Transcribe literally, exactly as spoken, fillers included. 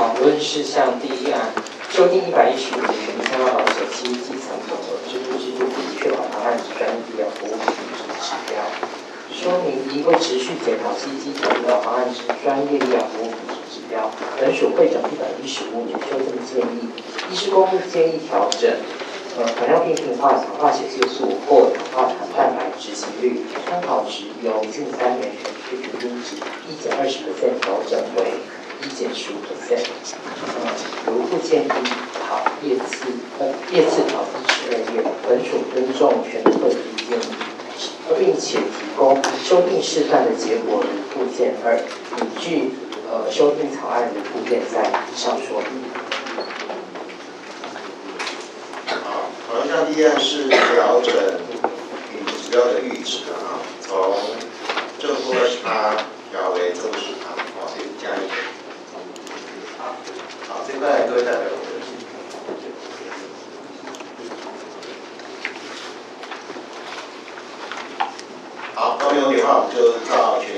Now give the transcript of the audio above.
讨论事项第一案，修订一百一十五年权益相关保险基基层总额支付制度，以确保方案之专业医疗服务品质指标。说明一，为持续检讨基基层医疗方案之专业医疗服务品质指标，本署会整一百一十五年修正建议，一是公务建议调整。呃，糖尿病病患、糖化血色素或糖化蛋白执行率参考值由近三年全区平均值一减二十 percent 调整为一减十五 percent。呃，如附件一考页次呃页次考第十二页，本署尊重全会之建议，并且提供修订示范的结果如附件二，拟具呃修订草案如附件三，以上说明。 好，像第一案是调整品质指标的阈值啊，从正负二十趴调为正十趴，好，所以加一。好，这块各位代表有问题。好，那没有的话，我们就照全